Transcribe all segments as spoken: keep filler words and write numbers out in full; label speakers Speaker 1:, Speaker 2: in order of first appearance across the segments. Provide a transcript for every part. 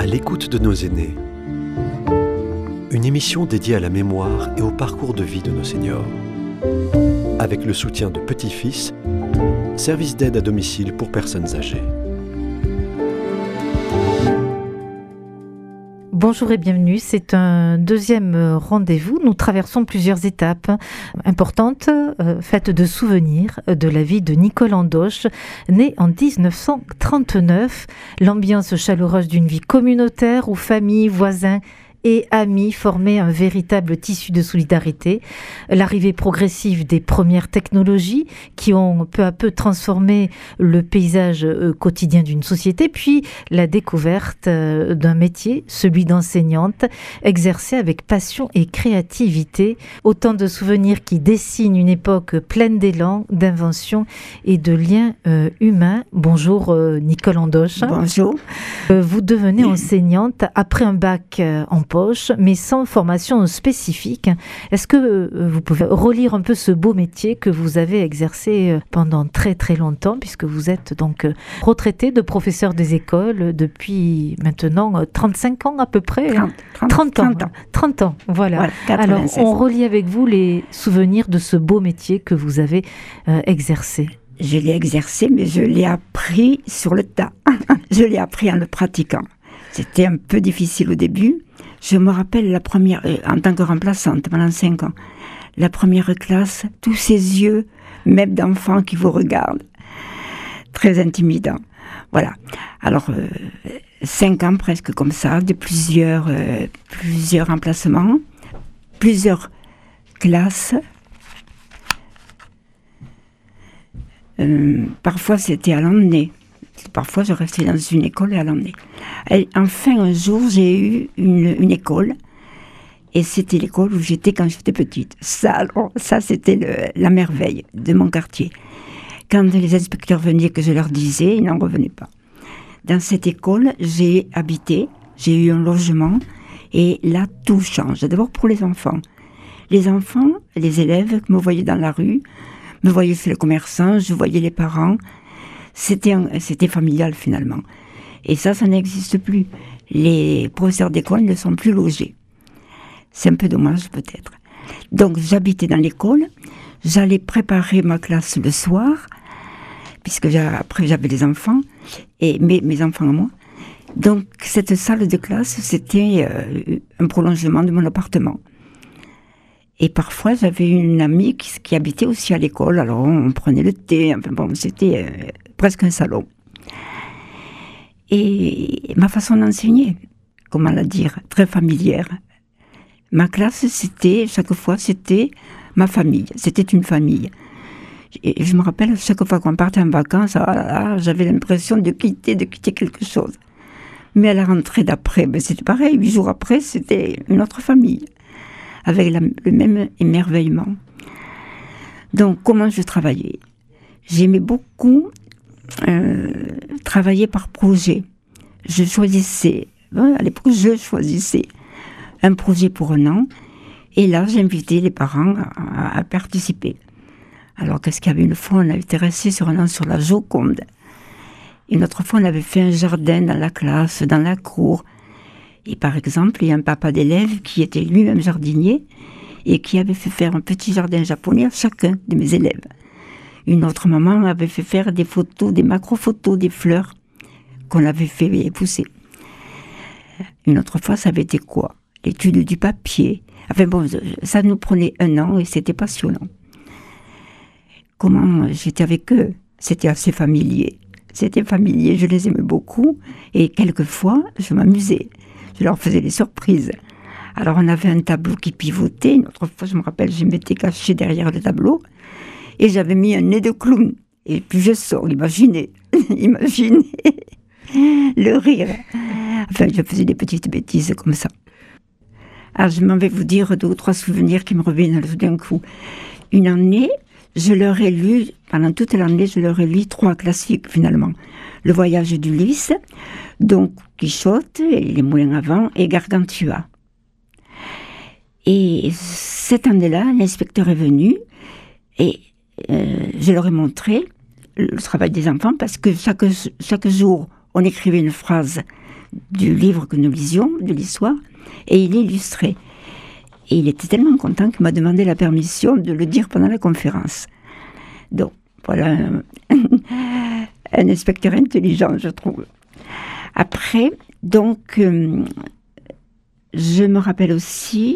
Speaker 1: l'écoute de nos aînés. Une émission dédiée à la mémoire et au parcours de vie de nos seniors. Avec le soutien de Petit-Fils, service d'aide à domicile pour personnes âgées.
Speaker 2: Bonjour et bienvenue, c'est un deuxième rendez-vous. Nous traversons plusieurs étapes importantes, euh, faites de souvenirs de la vie de Nicole Andoche, née en dix-neuf cent trente-neuf. L'ambiance chaleureuse d'une vie communautaire où famille, voisins et amis formaient un véritable tissu de solidarité. L'arrivée progressive des premières technologies qui ont peu à peu transformé le paysage quotidien d'une société, puis la découverte d'un métier, celui d'enseignante, exercée avec passion et créativité. Autant de souvenirs qui dessinent une époque pleine d'élan, d'invention et de liens euh, humains. Bonjour euh, Nicole Andoche.
Speaker 3: Bonjour.
Speaker 2: Euh, vous devenez enseignante après un bac euh, en poche, mais sans formation spécifique. Est-ce que euh, vous pouvez relire un peu ce beau métier que vous avez exercé euh, pendant très très longtemps, puisque vous êtes donc euh, retraité de professeur des écoles depuis maintenant euh, trente-cinq ans à peu près.
Speaker 3: trente, trente,
Speaker 2: trente ans.
Speaker 3: trente ans.
Speaker 2: trente ans, voilà.
Speaker 3: Ouais,
Speaker 2: Alors, on relie avec vous les souvenirs de ce beau métier que vous avez euh, exercé.
Speaker 3: Je l'ai exercé, mais je l'ai appris sur le tas. Je l'ai appris en le pratiquant. C'était un peu difficile au début. Je me rappelle la première, euh, en tant que remplaçante pendant cinq ans, la première classe, tous ces yeux, même d'enfants qui vous regardent. Très intimidant. Voilà. Alors, euh, cinq ans presque comme ça, de plusieurs, euh, plusieurs remplacements, plusieurs classes. Euh, parfois, c'était à l'emmener. Parfois, je restais dans une école et à l'emmener. Et enfin, un jour, j'ai eu une, une école. Et c'était l'école où j'étais quand j'étais petite. Ça, alors, ça c'était le, la merveille de mon quartier. Quand les inspecteurs venaient que je leur disais, ils n'en revenaient pas. Dans cette école, j'ai habité, j'ai eu un logement. Et là, tout change. D'abord pour les enfants. Les enfants, les élèves me voyaient dans la rue, me voyaient chez le commerçant, je voyais les parents. C'était, un, c'était familial finalement. Et ça, ça n'existe plus. Les professeurs d'école ne sont plus logés. C'est un peu dommage peut-être. Donc j'habitais dans l'école, j'allais préparer ma classe le soir, puisque après j'avais les enfants, et mes, mes enfants et moi. Donc cette salle de classe, c'était euh, un prolongement de mon appartement. Et parfois, j'avais une amie qui, qui habitait aussi à l'école. Alors, on, on prenait le thé. Enfin bon, c'était euh, presque un salon. Et ma façon d'enseigner, comment la dire, très familière. Ma classe, c'était, chaque fois, c'était ma famille. C'était une famille. Et je me rappelle, chaque fois qu'on partait en vacances, ah, ah, j'avais l'impression de quitter, de quitter quelque chose. Mais à la rentrée d'après, ben, c'était pareil. Huit jours après, c'était une autre famille. Avec la, le même émerveillement. Donc, comment je travaillais ? J'aimais beaucoup euh, travailler par projet. Je choisissais, hein, à l'époque, je choisissais un projet pour un an, et là, j'invitais les parents à, à, à participer. Alors, qu'est-ce qu'il y avait une fois, on avait été resté sur un an sur la Joconde. Une autre fois, on avait fait un jardin dans la classe, dans la cour. Et par exemple, il y a un papa d'élève qui était lui-même jardinier et qui avait fait faire un petit jardin japonais à chacun de mes élèves. Une autre maman avait fait faire des photos, des macro-photos des fleurs qu'on avait fait pousser. Une autre fois, ça avait été quoi ? L'étude du papier. Enfin bon, ça nous prenait un an et c'était passionnant. Comment j'étais avec eux ? C'était assez familier. C'était familier, je les aimais beaucoup et quelquefois, je m'amusais. Je leur faisais des surprises. Alors, on avait un tableau qui pivotait. Une autre fois, je me rappelle, je m'étais cachée derrière le tableau et j'avais mis un nez de clown. Et puis, je sors, imaginez, imaginez le rire. Enfin, je faisais des petites bêtises comme ça. Alors, je m'en vais vous dire deux ou trois souvenirs qui me reviennent tout d'un coup. Une année, je leur ai lu, pendant toute l'année, je leur ai lu trois classiques, finalement. Le voyage d'Ulysse, donc Quichotte, et les moulins à vent, et Gargantua. Et cette année-là, l'inspecteur est venu, et euh, je leur ai montré le travail des enfants, parce que chaque, chaque jour, on écrivait une phrase du livre que nous lisions, de l'histoire, et il illustrait. Et il était tellement content qu'il m'a demandé la permission de le dire pendant la conférence. Donc, voilà un, un inspecteur intelligent, je trouve. Après, donc, euh, je me rappelle aussi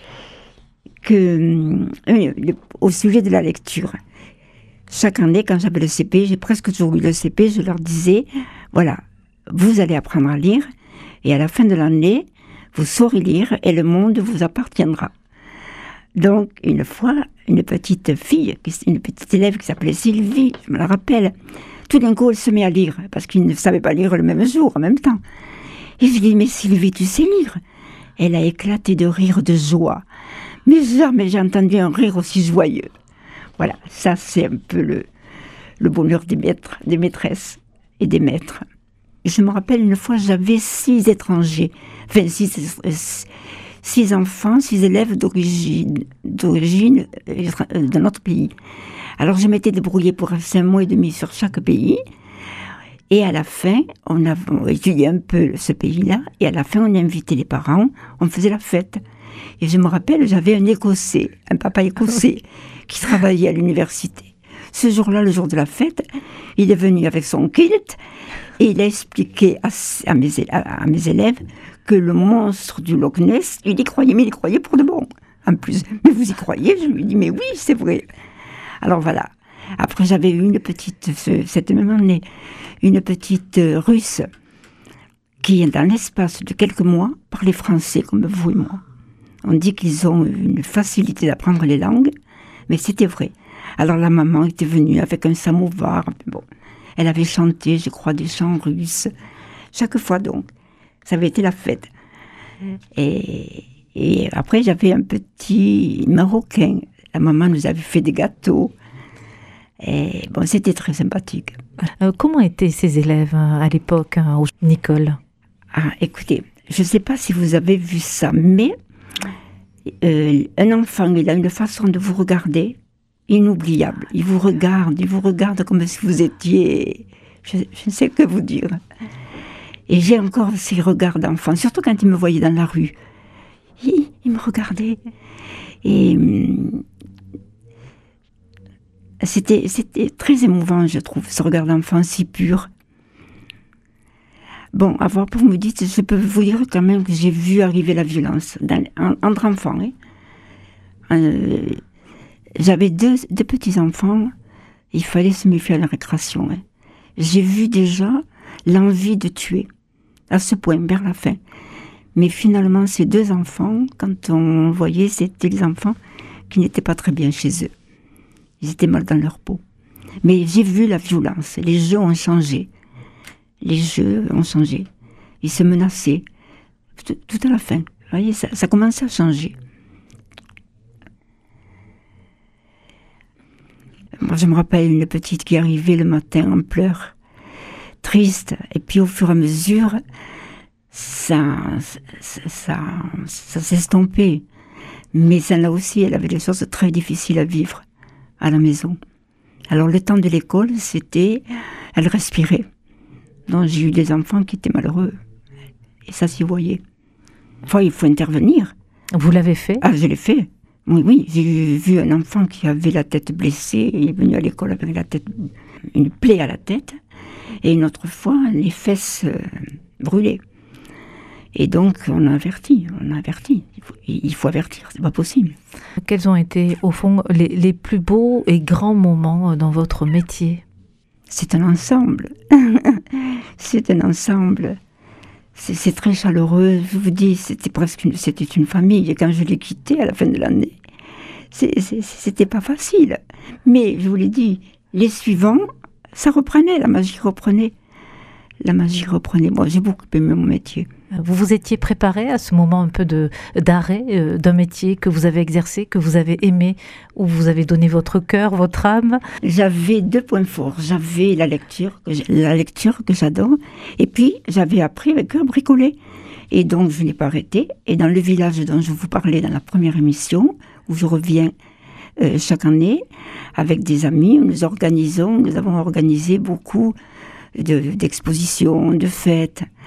Speaker 3: que, euh, le, au sujet de la lecture, chaque année, quand j'avais le C P, j'ai presque toujours eu le C P, je leur disais, voilà, vous allez apprendre à lire, et à la fin de l'année, vous saurez lire, et le monde vous appartiendra. Donc, une fois, une petite fille, une petite élève qui s'appelait Sylvie, je me la rappelle, tout d'un coup, elle se met à lire, parce qu'il ne savait pas lire le même jour, en même temps. Et je lui dis, mais Sylvie, tu sais lire? Elle a éclaté de rire de joie. Mais jamais j'ai entendu un rire aussi joyeux. Voilà, ça c'est un peu le, le bonheur des maîtres, des maîtresses et des maîtres. Je me rappelle une fois, j'avais six étrangers, enfin six, six enfants, six élèves d'origine, d'origine euh, de notre pays. Alors je m'étais débrouillée pour rester un mois et demi sur chaque pays. Et à la fin, on a étudié un peu ce pays-là, et à la fin, on invitait les parents, on faisait la fête. Et je me rappelle, j'avais un Écossais, un papa écossais, qui travaillait à l'université. Ce jour-là, le jour de la fête, il est venu avec son kilt, et il a expliqué à, à, mes, à, à mes élèves que le monstre du Loch Ness, il y croyait, mais il y croyait pour de bon. En plus, mais vous y croyez? Je lui dis, mais oui, c'est vrai. Alors voilà. Après, j'avais eu une petite, cette même année, une petite euh, Russe qui, dans l'espace de quelques mois, parlait français comme vous et moi. On dit qu'ils ont une facilité d'apprendre les langues, mais c'était vrai. Alors la maman était venue avec un samovar. Bon, elle avait chanté, je crois, des chants russes. Chaque fois donc, ça avait été la fête. Et, et après, j'avais un petit Marocain. La maman nous avait fait des gâteaux. Et bon, c'était très sympathique.
Speaker 2: Euh, comment étaient ces élèves à l'époque, hein, au Nicole?
Speaker 3: Ah, écoutez, je ne sais pas si vous avez vu ça, mais euh, un enfant, il a une façon de vous regarder inoubliable. Il vous regarde, il vous regarde comme si vous étiez... Je, je ne sais que vous dire. Et j'ai encore ces regards d'enfant, surtout quand il me voyait dans la rue. Il, il me regardait. Et... C'était, c'était très émouvant, je trouve, ce regard d'enfant si pur. Bon, avoir pour vous dire, je peux vous dire quand même que j'ai vu arriver la violence dans, en, entre enfants. Hein. Euh, j'avais deux, deux petits-enfants, il fallait se méfier à la récréation. Hein. J'ai vu déjà l'envie de tuer, à ce point, vers la fin. Mais finalement, ces deux enfants, quand on voyait, c'était les enfants qui n'étaient pas très bien chez eux. Ils étaient mal dans leur peau. Mais j'ai vu la violence. Les jeux ont changé. Les jeux ont changé. Ils se menaçaient. Tout, tout à la fin. Vous voyez, ça, ça commençait à changer. Moi, je me rappelle une petite qui arrivait le matin en pleurs, triste. Et puis, au fur et à mesure, ça, ça, ça, ça s'estompait. Mais celle-là aussi, elle avait des choses très difficiles à vivre à la maison. Alors le temps de l'école, c'était... Elle respirait. Donc j'ai eu des enfants qui étaient malheureux. Et ça s'y voyait. Enfin, il faut intervenir.
Speaker 2: Vous l'avez fait?
Speaker 3: Ah, je l'ai fait. Oui, oui. J'ai vu un enfant qui avait la tête blessée. Il est venu à l'école avec la tête, une plaie à la tête. Et une autre fois, les fesses euh, brûlées. Et donc, on a averti, on a averti. Il faut, il faut avertir, c'est pas possible.
Speaker 2: Quels ont été, au fond, les, les plus beaux et grands moments dans votre métier?
Speaker 3: C'est un ensemble. C'est un ensemble. C'est, c'est très chaleureux. Je vous dis, c'était presque une, c'était une famille. Et quand je l'ai quitté à la fin de l'année, c'est, c'est, c'était pas facile. Mais je vous l'ai dit, les suivants, ça reprenait, la magie reprenait. La magie reprenait. Moi, j'ai beaucoup aimé mon métier.
Speaker 2: Vous vous étiez préparé à ce moment un peu de, d'arrêt euh, d'un métier que vous avez exercé, que vous avez aimé, où vous avez donné votre cœur, votre âme?
Speaker 3: J'avais deux points forts. J'avais la lecture, que la lecture que j'adore, et puis j'avais appris avec eux à bricoler. Et donc, je n'ai pas arrêté. Et dans le village dont je vous parlais dans la première émission, où je reviens euh, chaque année, avec des amis, nous organisons, nous avons organisé beaucoup de, d'expositions, de fêtes.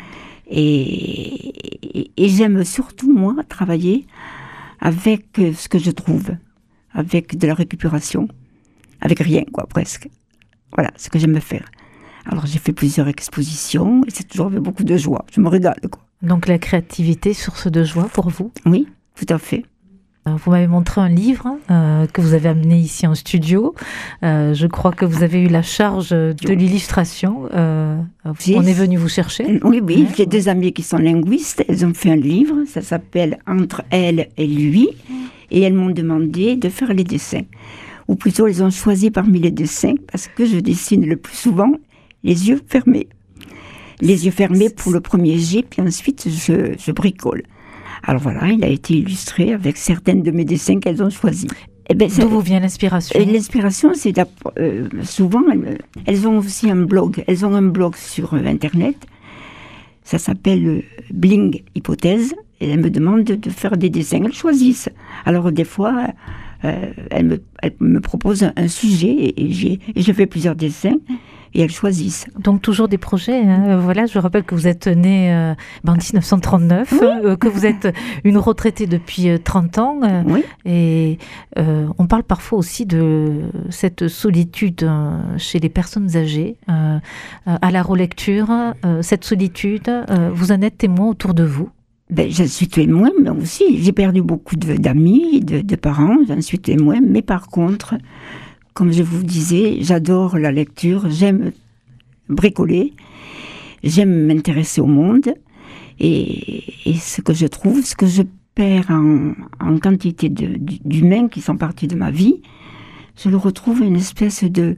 Speaker 3: Et, et, et j'aime surtout, moi, travailler avec ce que je trouve, avec de la récupération, avec rien, quoi, presque. Voilà, ce que j'aime faire. Alors, j'ai fait plusieurs expositions, et c'est toujours avec beaucoup de joie. Je me régale, quoi.
Speaker 2: Donc, la créativité, source de joie pour vous?
Speaker 3: Oui, tout à fait.
Speaker 2: Vous m'avez montré un livre euh, que vous avez amené ici en studio. Euh, je crois que vous avez eu la charge de l'illustration. Euh, on est venu vous chercher.
Speaker 3: Oui, oui.
Speaker 2: Ouais.
Speaker 3: J'ai deux amies qui sont linguistes. Elles ont fait un livre. Ça s'appelle « Entre elle et lui ». Et elles m'ont demandé de faire les dessins. Ou plutôt, elles ont choisi parmi les dessins parce que je dessine le plus souvent les yeux fermés. Les yeux fermés pour le premier jet, puis ensuite, je, je bricole. Alors voilà, il a été illustré avec certaines de mes dessins qu'elles ont choisis. Eh ben,
Speaker 2: d'où vous vient l'inspiration?
Speaker 3: L'inspiration, c'est euh, souvent, elles, elles ont aussi un blog. Elles ont un blog sur euh, Internet. Ça s'appelle euh, Bling Hypothèse. Et elles me demandent de, de faire des dessins. Elles choisissent. Alors des fois, euh, elles, me, elles me proposent un, un sujet et, et, j'ai, et je fais plusieurs dessins. Et elles choisissent.
Speaker 2: Donc toujours des projets. Hein. Voilà, je rappelle que vous êtes née euh, en dix-neuf cent trente-neuf, oui. euh, que vous êtes une retraitée depuis euh, trente ans. Euh,
Speaker 3: oui.
Speaker 2: Et euh, on parle parfois aussi de cette solitude euh, chez les personnes âgées. Euh, euh, à la relecture, euh, cette solitude, euh, vous en êtes témoin autour de vous?
Speaker 3: Ben, j'en suis témoin, mais aussi j'ai perdu beaucoup de, d'amis, de, de parents, j'en suis témoin. Mais par contre, comme je vous disais, j'adore la lecture, j'aime bricoler, j'aime m'intéresser au monde. Et, et ce que je trouve, ce que je perds en, en quantité de, d'humains qui sont partis de ma vie, je le retrouve une espèce de...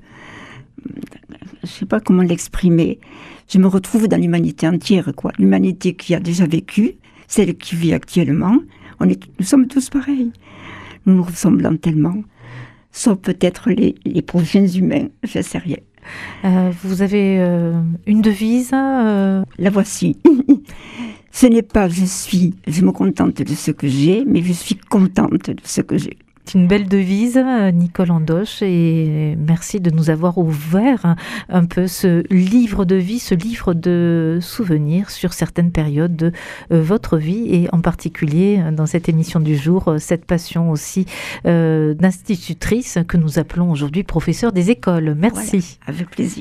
Speaker 3: Je ne sais pas comment l'exprimer. Je me retrouve dans l'humanité entière, quoi. L'humanité qui a déjà vécu, celle qui vit actuellement. On est, nous sommes tous pareils. Nous nous ressemblons tellement. Sauf peut-être les, les prochains humains, je ne sais rien.
Speaker 2: Euh, vous avez euh, une devise euh...
Speaker 3: La voici. Ce n'est pas je suis, je me contente de ce que j'ai, mais je suis contente de ce que j'ai.
Speaker 2: C'est une belle devise, Nicole Andoche, et merci de nous avoir ouvert un peu ce livre de vie, ce livre de souvenirs sur certaines périodes de votre vie, et en particulier dans cette émission du jour, cette passion aussi euh, d'institutrice que nous appelons aujourd'hui professeur des écoles. Merci.
Speaker 3: Voilà, avec plaisir.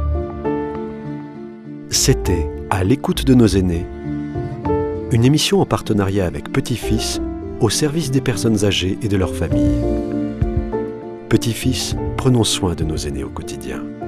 Speaker 1: C'était À l'écoute de nos aînés, une émission en partenariat avec Petit-Fils, au service des personnes âgées et de leurs familles. Petit-Fils, prenons soin de nos aînés au quotidien.